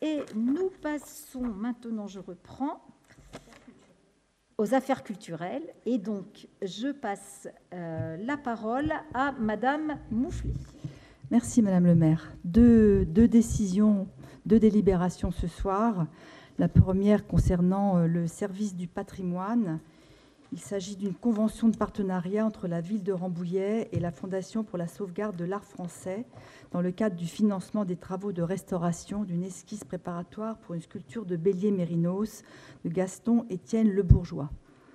Et nous passons maintenant, je reprends, aux affaires culturelles. Et donc, je passe la parole à Madame Moufflet. Merci Madame le maire. Deux décisions, deux délibérations ce soir. La première concernant le service du patrimoine. Il s'agit d'une convention de partenariat entre la ville de Rambouillet et la Fondation pour la sauvegarde de l'art français dans le cadre du financement des travaux de restauration d'une esquisse préparatoire pour une sculpture de Bélier-Mérinos de Gaston-Étienne Le Bourgeois.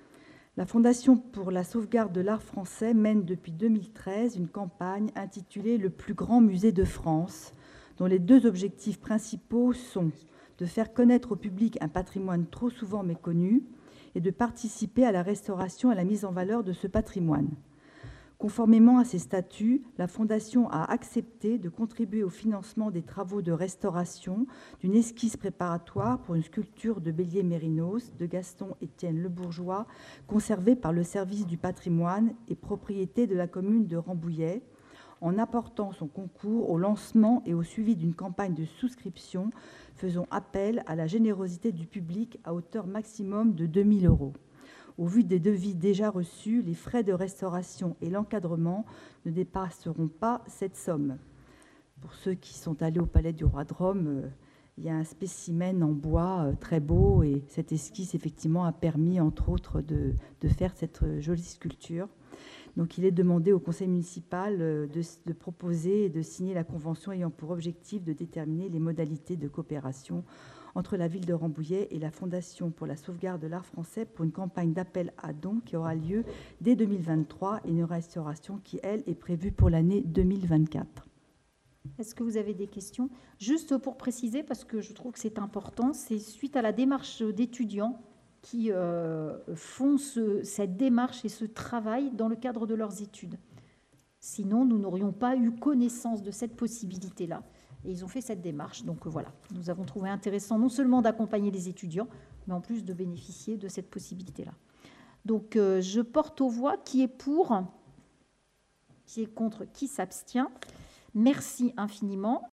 La Fondation pour la sauvegarde de l'art français mène depuis 2013 une campagne intitulée « Le plus grand musée de France », dont les deux objectifs principaux sont de faire connaître au public un patrimoine trop souvent méconnu et de participer à la restauration et à la mise en valeur de ce patrimoine. Conformément à ses statuts, la Fondation a accepté de contribuer au financement des travaux de restauration d'une esquisse préparatoire pour une sculpture de Bélier-Mérinos de Gaston-Étienne Le Bourgeois, conservée par le service du patrimoine et propriété de la commune de Rambouillet, en apportant son concours au lancement et au suivi d'une campagne de souscription faisant appel à la générosité du public à hauteur maximum de 2 000 €. Au vu des devis déjà reçus, les frais de restauration et l'encadrement ne dépasseront pas cette somme. Pour ceux qui sont allés au Palais du Roi de Rome, il y a un spécimen en bois très beau et cette esquisse, effectivement, a permis, entre autres, de faire cette jolie sculpture. Donc, il est demandé au conseil municipal de proposer et de signer la convention ayant pour objectif de déterminer les modalités de coopération entre la ville de Rambouillet et la Fondation pour la sauvegarde de l'art français pour une campagne d'appel à dons qui aura lieu dès 2023 et une restauration qui, elle, est prévue pour l'année 2024. Est-ce que vous avez des questions? Juste pour préciser, parce que je trouve que c'est important, c'est suite à la démarche d'étudiants qui font cette démarche et ce travail dans le cadre de leurs études. Sinon, nous n'aurions pas eu connaissance de cette possibilité-là. Et ils ont fait cette démarche. Donc voilà, nous avons trouvé intéressant non seulement d'accompagner les étudiants, mais en plus de bénéficier de cette possibilité-là. Donc je porte aux voix qui est pour, qui est contre, qui s'abstient. Merci infiniment.